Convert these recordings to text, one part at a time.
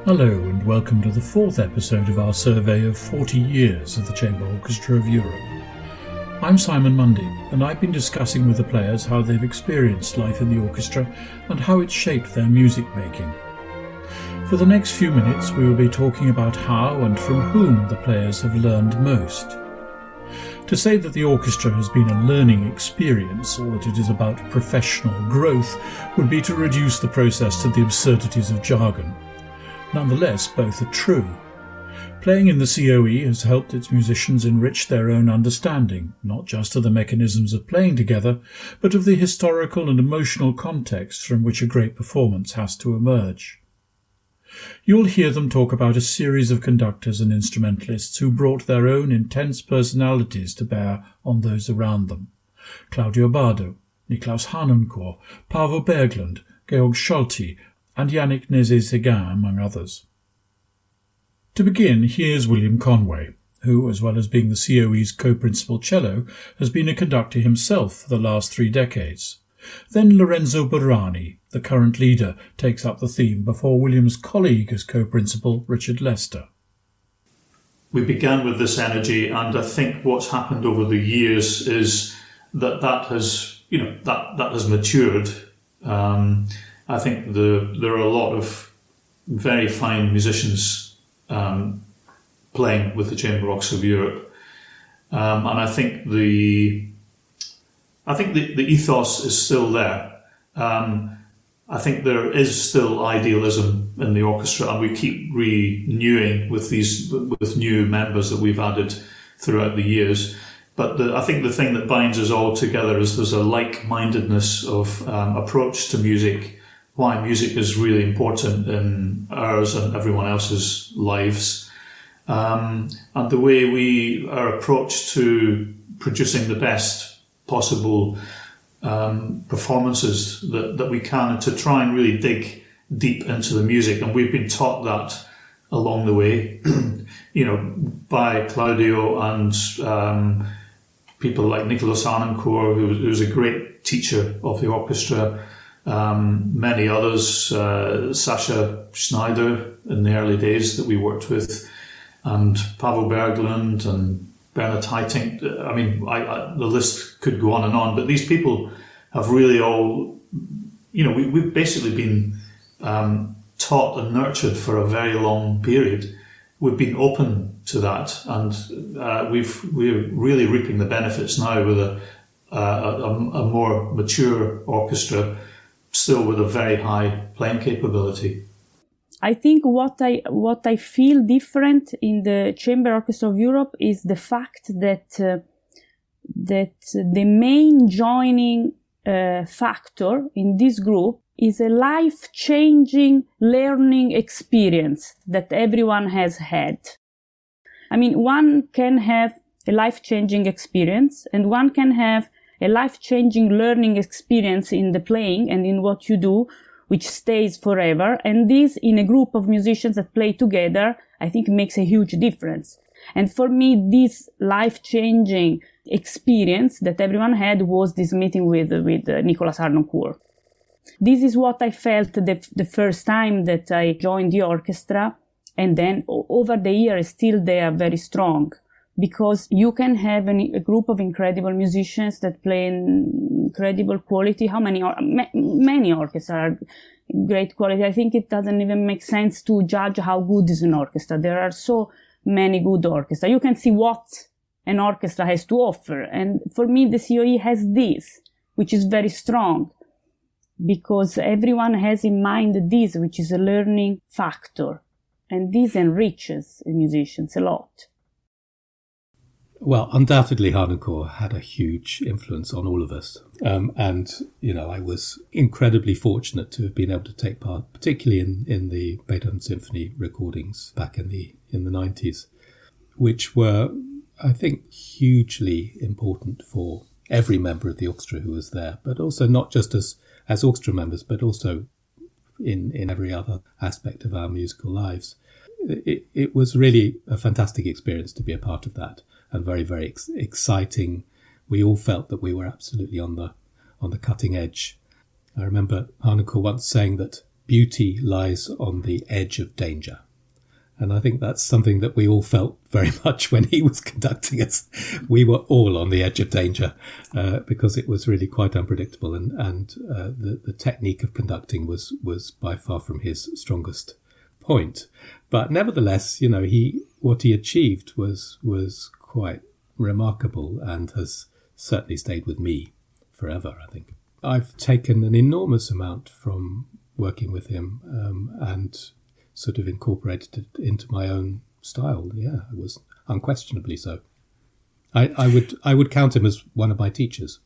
Hello and welcome to the fourth episode of our survey of 40 years of the Chamber Orchestra of Europe. I'm Simon Mundy, and I've been discussing with the players how they've experienced life in the orchestra and how it's shaped their music making. For the next few minutes we will be talking about how and from whom the players have learned most. To say that the orchestra has been a learning experience or that it is about professional growth would be to reduce the process to the absurdities of jargon. Nonetheless, both are true. Playing in the COE has helped its musicians enrich their own understanding, not just of the mechanisms of playing together, but of the historical and emotional context from which a great performance has to emerge. You'll hear them talk about a series of conductors and instrumentalists who brought their own intense personalities to bear on those around them. Claudio Bardo, Niklaus Harnoncourt, Paavo Berglund, Georg Scholti, and Yannick Nézet-Séguin, among others. To begin, here's William Conway, who, as well as being the COE's co-principal cello, has been a conductor himself for the last 3 decades. Then Lorenzo Burani, the current leader, takes up the theme before William's colleague as co-principal, Richard Lester. We began with this energy, and I think what's happened over the years is that has matured. I think there are a lot of very fine musicians playing with the Chamber Orchestra of Europe, and I think the ethos is still there. I think there is still idealism in the orchestra, and we keep renewing with new members that we've added throughout the years. But I think the thing that binds us all together is there's a like-mindedness of approach to music. Why music is really important in ours and everyone else's lives, and the way our approach to producing the best possible performances that we can, and to try and really dig deep into the music. And we've been taught that along the way, by Claudio and people like Niklaus Harnoncourt, who's a great teacher of the orchestra. Many others, Sascha Schneider in the early days that we worked with, and Paavo Berglund and Bernhard Haitink. I mean, the list could go on, but these people have really all, we've basically been taught and nurtured for a very long period. We've been open to that, and we're really reaping the benefits now with a more mature orchestra, still with a very high playing capability. I think what I feel different in the Chamber Orchestra of Europe is the fact that the main joining factor in this group is a life-changing learning experience that everyone has had. I mean, one can have a life-changing experience, and one can have a life-changing learning experience in the playing and in what you do, which stays forever. And this, in a group of musicians that play together, I think makes a huge difference. And for me, this life-changing experience that everyone had was this meeting with Niklaus Harnoncourt. This is what I felt the first time that I joined the orchestra. And then over the years, still they are very strong. Because you can have a group of incredible musicians that play in incredible quality. Many orchestras are great quality. I think it doesn't even make sense to judge how good is an orchestra. There are so many good orchestras. You can see what an orchestra has to offer. And for me, the COE has this, which is very strong, because everyone has in mind this, which is a learning factor. And this enriches musicians a lot. Well, undoubtedly, Harnoncourt had a huge influence on all of us. I was incredibly fortunate to have been able to take part, particularly in the Beethoven Symphony recordings back in the 90s, which were, I think, hugely important for every member of the orchestra who was there, but also not just as orchestra members, but also in every other aspect of our musical lives. It was really a fantastic experience to be a part of that. And very, very exciting. We all felt that we were absolutely on the cutting edge. I remember Harnoncourt once saying that beauty lies on the edge of danger. And I think that's something that we all felt very much when he was conducting us. We were all on the edge of danger because it was really quite unpredictable. And the technique of conducting was by far from his strongest point. But nevertheless, what he achieved was quite remarkable and has certainly stayed with me forever, I think. I've taken an enormous amount from working with him and sort of incorporated it into my own style. Yeah, it was unquestionably so. I would count him as one of my teachers.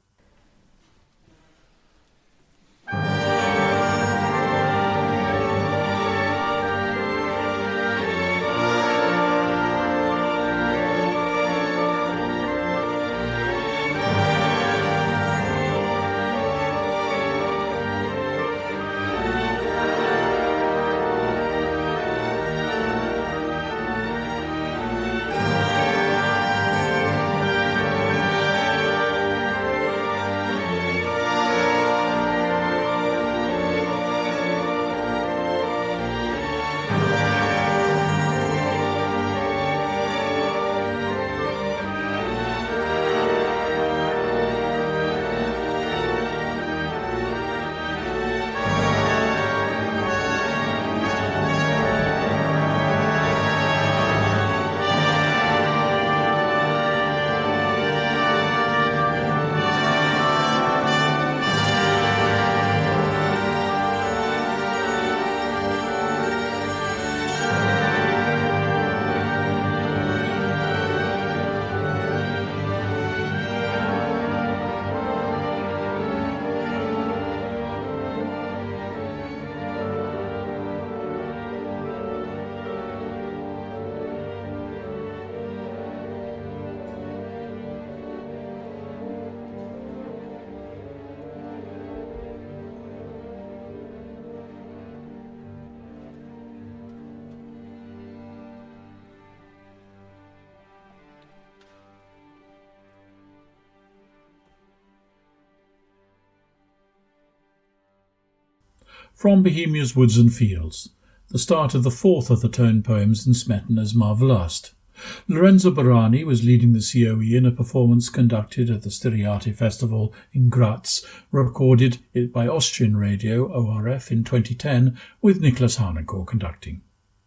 From Bohemia's Woods and Fields, the start of the fourth of the tone poems in Smetana's Marvelast. Lorenzo Barani was leading the COE in a performance conducted at the Styriate Festival in Graz, recorded by Austrian Radio, ORF, in 2010, with Niklas Harnoncourt conducting.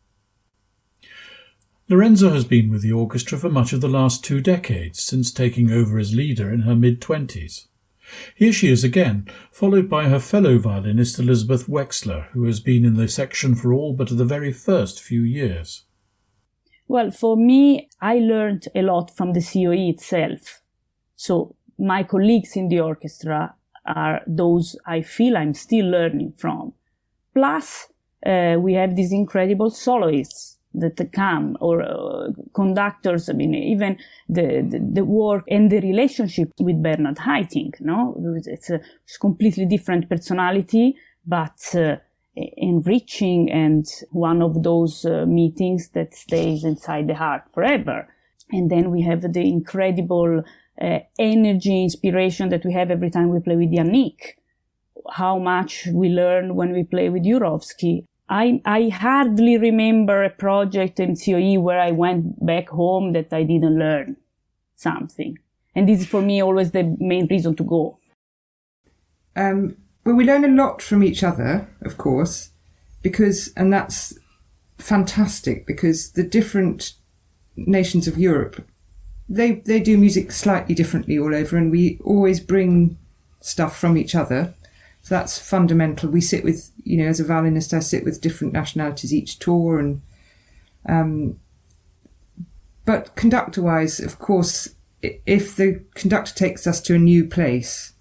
Lorenzo has been with the orchestra for much of the last 2 decades, since taking over as leader in her mid-20s. Here she is again, followed by her fellow violinist Elizabeth Wexler, who has been in the section for all but the very first few years. Well, for me, I learned a lot from the COE itself. So my colleagues in the orchestra are those I feel I'm still learning from. Plus, we have these incredible soloists that come, or conductors. I mean, even the work and the relationship with Bernard Haitink, no? It's a completely different personality, but enriching, and one of those meetings that stays inside the heart forever. And then we have the incredible energy, inspiration that we have every time we play with Yannick. How much we learn when we play with Jurovsky. I hardly remember a project in COE where I went back home that I didn't learn something. And this is for me always the main reason to go. Well, we learn a lot from each other, of course, and that's fantastic, because the different nations of Europe, they do music slightly differently all over, and we always bring stuff from each other. So that's fundamental. We sit with, as a violinist, I sit with different nationalities each tour, and but conductor-wise, of course, if the conductor takes us to a new place,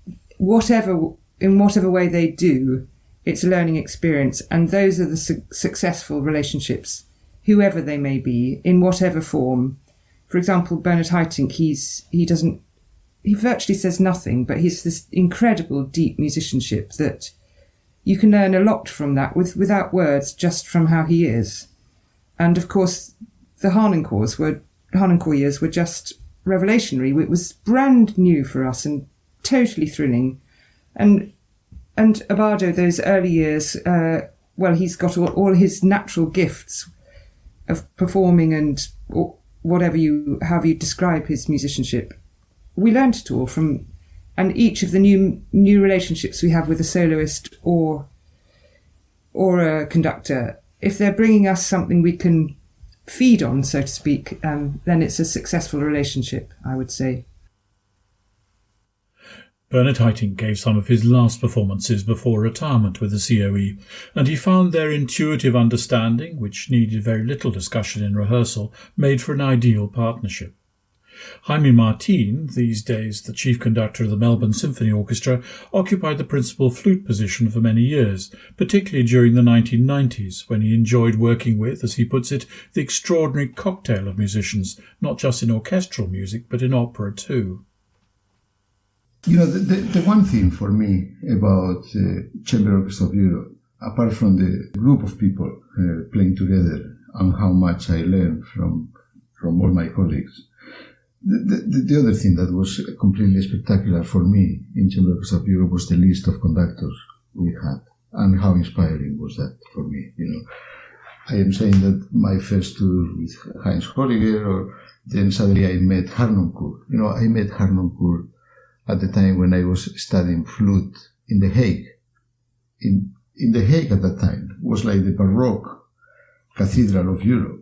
in whatever way they do, it's a learning experience, and those are the successful relationships, whoever they may be, in whatever form. For example, Bernard Haitink, he virtually says nothing, but he's this incredible deep musicianship that you can learn a lot from that without words, just from how he is. And of course, the Harnoncourt years were just revelationary. It was brand new for us and totally thrilling. And And Abbado, those early years, he's got all his natural gifts of performing and however you describe his musicianship. We learned it all from, and each of the new relationships we have with a soloist or a conductor, if they're bringing us something we can feed on, so to speak, then it's a successful relationship, I would say. Bernard Haitink gave some of his last performances before retirement with the COE, and he found their intuitive understanding, which needed very little discussion in rehearsal, made for an ideal partnership. Jaime Martin, these days the chief conductor of the Melbourne Symphony Orchestra, occupied the principal flute position for many years, particularly during the 1990s, when he enjoyed working with, as he puts it, the extraordinary cocktail of musicians, not just in orchestral music, but in opera too. The one thing for me about Chamber Orchestra of Europe, apart from the group of people playing together and how much I learned from all my colleagues, the other thing that was completely spectacular for me in Chamber Orchestra of Europe was the list of conductors we had, and how inspiring was that for me. I am saying that my first tour with Heinz Holliger, or then suddenly I met Harnoncourt. I met Harnoncourt at the time when I was studying flute in The Hague. In The Hague at that time was like the Baroque cathedral of Europe.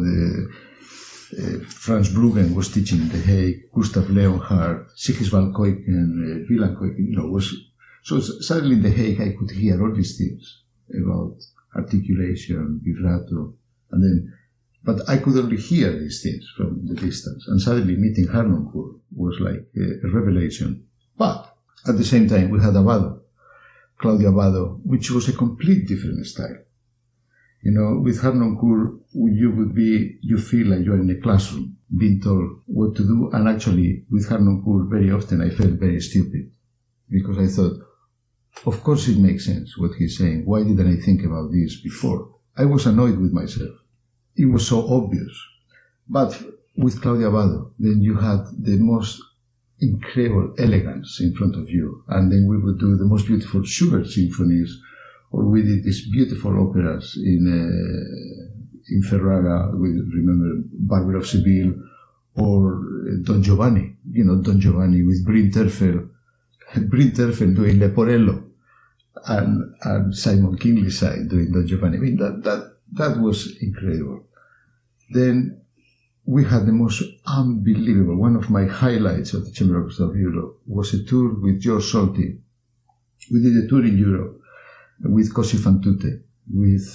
Franz Bruggen was teaching in The Hague, Gustav Leonhardt, Sigiswald Kuijken, Wieland Kuijken, so suddenly in The Hague I could hear all these things about articulation, vibrato, but I could only hear these things from the distance, and suddenly meeting Harnoncourt was like a revelation. But at the same time we had Abbado, Claudio Abbado, which was a complete different style. With Harnoncourt, you feel like you are in a classroom, being told what to do, and actually with Harnoncourt very often I felt very stupid, because I thought, of course it makes sense what he's saying, why didn't I think about this before? I was annoyed with myself. It was so obvious. But with Claudio Abbado, then you had the most incredible elegance in front of you, and then we would do the most beautiful Schubert symphonies, or we did these beautiful operas in Ferrara, we remember Barber of Seville, or Don Giovanni, Don Giovanni with Bryn Terfel doing Leporello, and Simon Kinglyside doing Don Giovanni. I mean, that was incredible. Then we had the most unbelievable, one of my highlights of the Chamber Orchestra of Europe was a tour with George Solti. We did a tour in Europe with Cosi fan tutte, with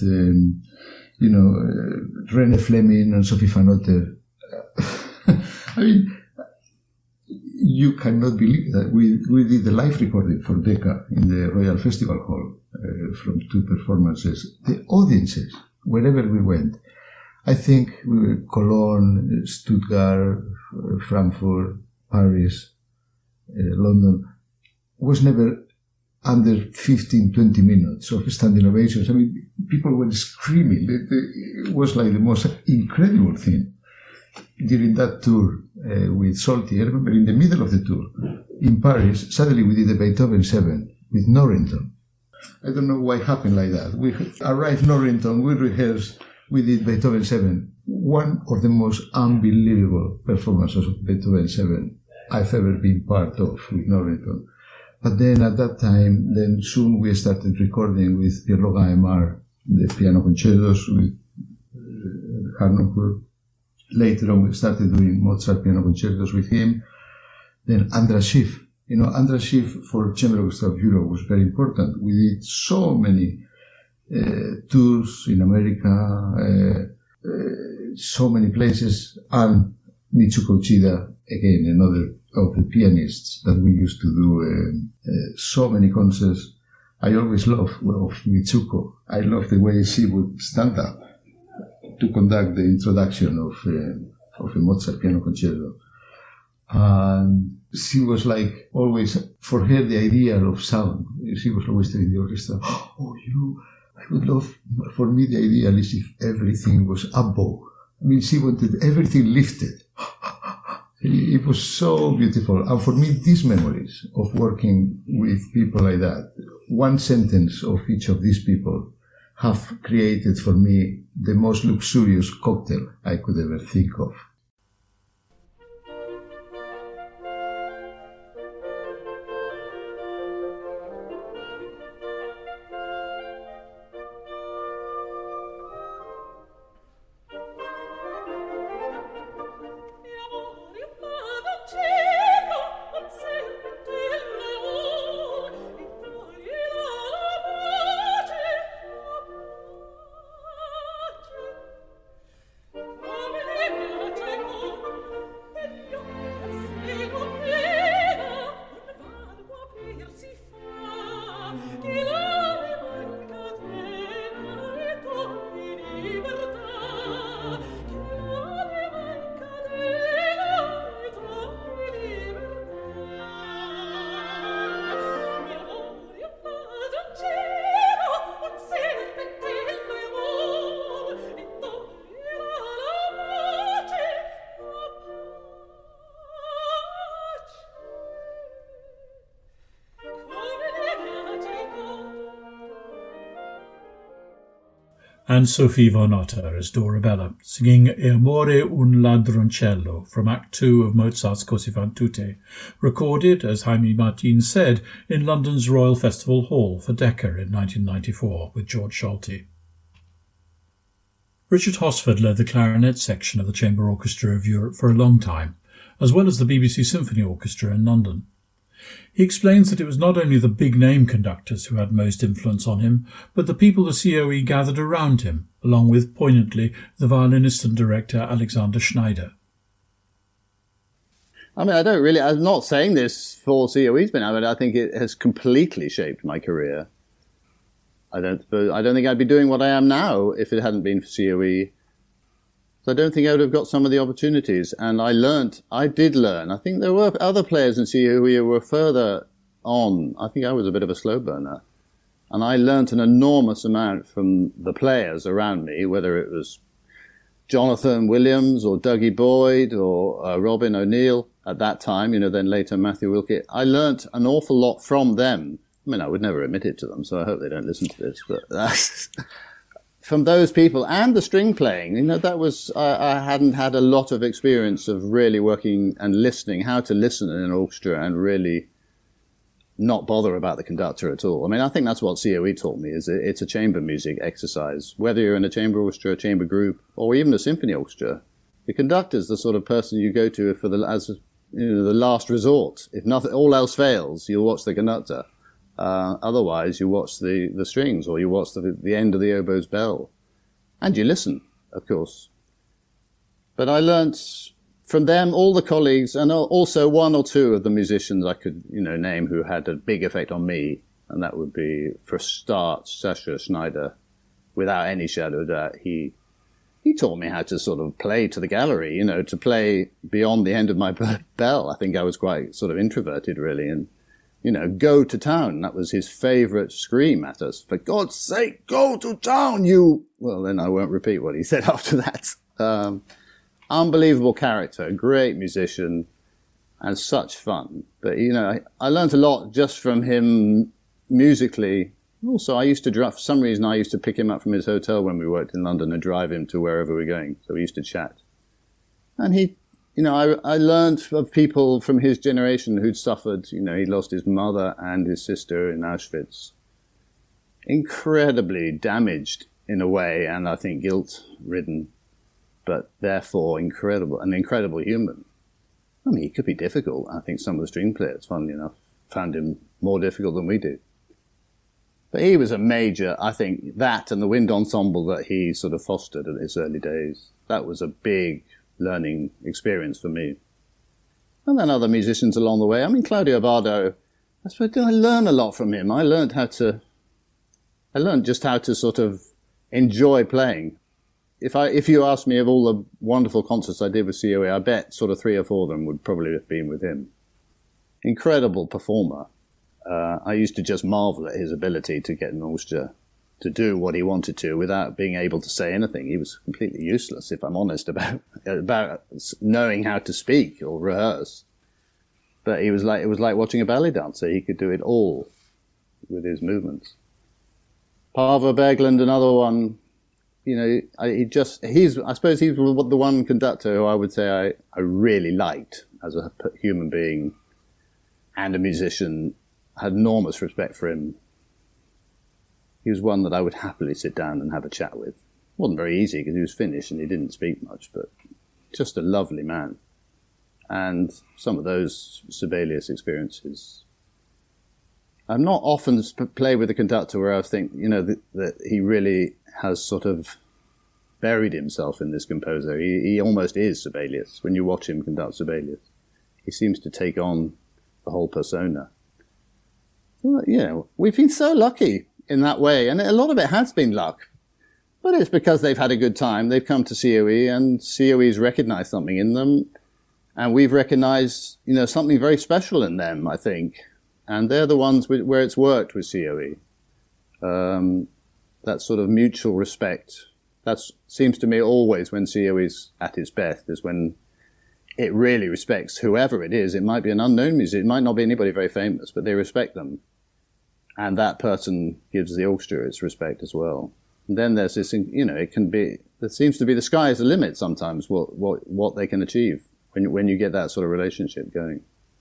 René Fleming and Sophie van Otter. I mean, you cannot believe that we did the live recording for Decca in the Royal Festival Hall from 2 performances. The audiences, wherever we went, I think we were Cologne, Stuttgart, Frankfurt, Paris, London, was never under 15-20 minutes of standing ovations. I mean, people were screaming. It was like the most incredible thing. During that tour with Solti, I remember in the middle of the tour, in Paris, suddenly we did a Beethoven 7 with Norrington. I don't know why it happened like that. We arrived Norrington, we rehearsed, we did Beethoven 7. One of the most unbelievable performances of Beethoven 7 I've ever been part of with Norrington. But then at that time, then soon we started recording with Pierre-Laurent Aimard, the piano concertos with Harnoncourt. Later on, we started doing Mozart piano concertos with him. Then Andras Schiff. Andras Schiff for Chamber Orchestra of Europe was very important. We did so many tours in America, so many places, and Mitsuko Uchida, again, another of the pianists that we used to do so many concerts. I always loved Mitsuko. I loved the way she would stand up to conduct the introduction of a Mozart piano concerto. And she was like always, for her, the idea of sound, she was always telling the orchestra, I would love, for me, the ideal is if everything was above. I mean, she wanted everything lifted. It was so beautiful. And for me, these memories of working with people like that, one sentence of each of these people have created for me the most luxurious cocktail I could ever think of. And Sophie von Otter as Dorabella, singing E amore un ladroncello from Act 2 of Mozart's Così fan tutte, recorded, as Jaime Martin said, in London's Royal Festival Hall for Decca in 1994 with George Solti. Richard Hosford led the clarinet section of the Chamber Orchestra of Europe for a long time, as well as the BBC Symphony Orchestra in London. He explains that it was not only the big-name conductors who had most influence on him, but the people the COE gathered around him, along with, poignantly, the violinist and director Alexander Schneider. I mean, I'm not saying this for COE's been out, but I think it has completely shaped my career. I don't think I'd be doing what I am now if it hadn't been for COE. So I don't think I would have got some of the opportunities. And I did learn. I think there were other players in COE who were further on. I think I was a bit of a slow burner. And I learnt an enormous amount from the players around me, whether it was Jonathan Williams or Dougie Boyd or Robin O'Neill at that time, then later Matthew Wilkie. I learnt an awful lot from them. I mean, I would never admit it to them, so I hope they don't listen to this. But that's from those people and the string playing, that was, I hadn't had a lot of experience of really working and listening, how to listen in an orchestra and really not bother about the conductor at all. I mean, I think that's what COE taught me, is it's a chamber music exercise. Whether you're in a chamber orchestra, a chamber group, or even a symphony orchestra, the conductor's the sort of person you go to for the last resort. If nothing, all else fails, you'll watch the conductor. Otherwise, you watch the strings, or you watch the end of the oboe's bell. And you listen, of course. But I learnt from them, all the colleagues, and also one or two of the musicians I could, name who had a big effect on me. And that would be, for a start, Sascha Schneider. Without any shadow of doubt, he taught me how to sort of play to the gallery, to play beyond the end of my bell. I think I was quite sort of introverted, really, and go to town. That was his favourite scream at us. For God's sake, go to town, you... Well, then I won't repeat what he said after that. Unbelievable character, great musician, and such fun. But, I learnt a lot just from him musically. Also, I used to drive, for some reason, I used to pick him up from his hotel when we worked in London and drive him to wherever we were going. So we used to chat. And he... I learned of people from his generation who'd suffered, he lost his mother and his sister in Auschwitz. Incredibly damaged in a way, and I think guilt-ridden, but therefore an incredible human. I mean, he could be difficult. I think some of the string players, funnily enough, found him more difficult than we do. But he was a major, I think, that and the wind ensemble that he sort of fostered in his early days, that was a big learning experience for me. And then other musicians along the way. I mean, Claudio Abbado, I suppose I learned a lot from him. I learned just how to sort of enjoy playing. If you ask me of all the wonderful concerts I did with COE, I bet sort of 3 or 4 of them would probably have been with him. Incredible performer. I used to just marvel at his ability to get an orchestra to do what he wanted to without being able to say anything. He was completely useless, if I'm honest, about knowing how to speak or rehearse. But it was like watching a ballet dancer. He could do it all. his movements. Paavo Berglund, another one. You know, I suppose he's the one conductor who I would say I really liked as a human being and a musician. I had enormous respect for him. He was one that I would happily sit down and have a chat with. It wasn't very easy because he was Finnish and he didn't speak much, but just a lovely man. And some of those Sibelius experiences. I'm not often play with a conductor where I think, you know, that he really has sort of buried himself in this composer. He almost is Sibelius. When you watch him conduct Sibelius, he seems to take on the whole persona. Well, you know, we've been so lucky in that way, and a lot of it has been luck. But it's because they've had a good time. They've come to COE, and COE's recognized something in them, and we've recognized, you know, something very special in them, I think. And they're the ones where it's worked with COE. That sort of mutual respect. That seems to me always when COE's at its best is when it really respects whoever it is. It might be an unknown musician. It might not be anybody very famous, but they respect them. And that person gives the orchestra its respect as well. And then there's this, you know, there seems to be the sky is the limit sometimes, what they can achieve when you get that sort of relationship going.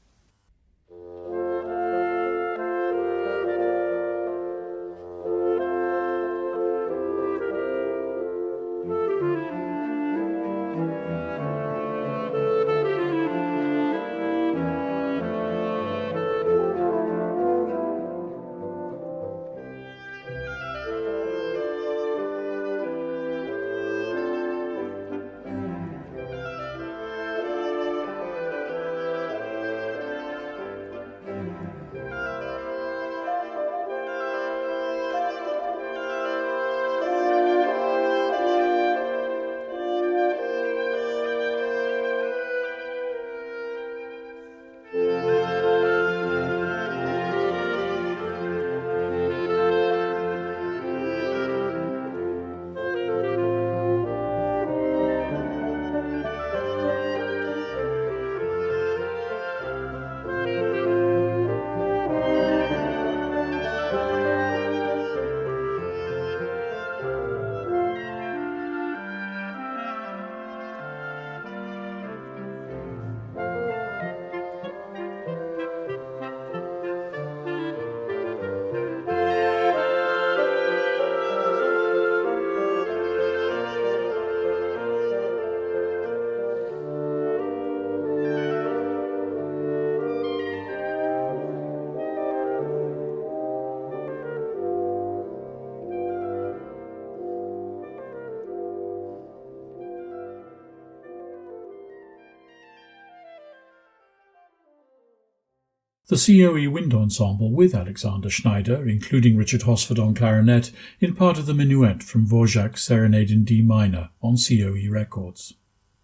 The COE Wind Ensemble with Alexander Schneider, including Richard Hosford on clarinet, in part of the Minuet from Dvorak's Serenade in D minor on COE Records.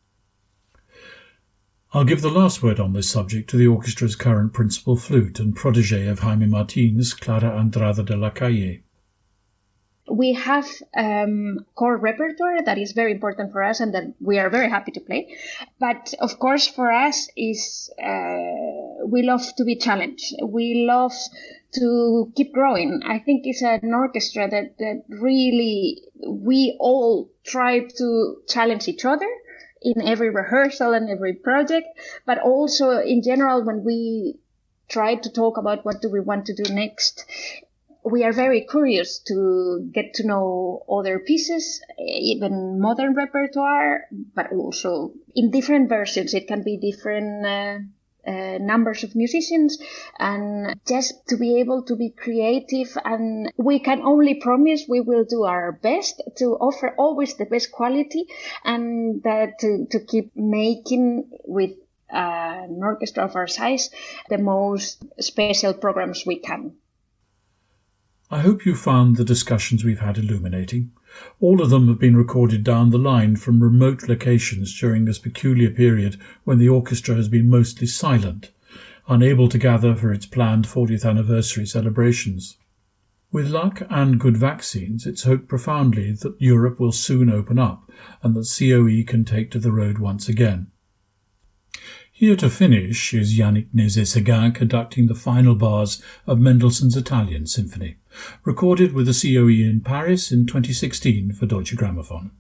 I'll give the last word on this subject to the orchestra's current principal flute and protégé of Jaime Martín's, Clara Andrade de la Calle. We have core repertoire that is very important for us and that we are very happy to play. But of course, for us, we love to be challenged. We love to keep growing. I think it's an orchestra that really we all try to challenge each other in every rehearsal and every project, but also in general when we try to talk about what do we want to do next. We are very curious to get to know other pieces, even modern repertoire, but also in different versions. It can be different numbers of musicians, and just to be able to be creative. And we can only promise we will do our best to offer always the best quality, and that to keep making with an orchestra of our size the most special programs we can. I hope you found the discussions we've had illuminating. All of them have been recorded down the line from remote locations during this peculiar period when the orchestra has been mostly silent, unable to gather for its planned 40th anniversary celebrations. With luck and good vaccines, it's hoped profoundly that Europe will soon open up and that COE can take to the road once again. Here to finish is Yannick Nézet-Séguin conducting the final bars of Mendelssohn's Italian Symphony, recorded with the COE in Paris in 2016 for Deutsche Grammophon.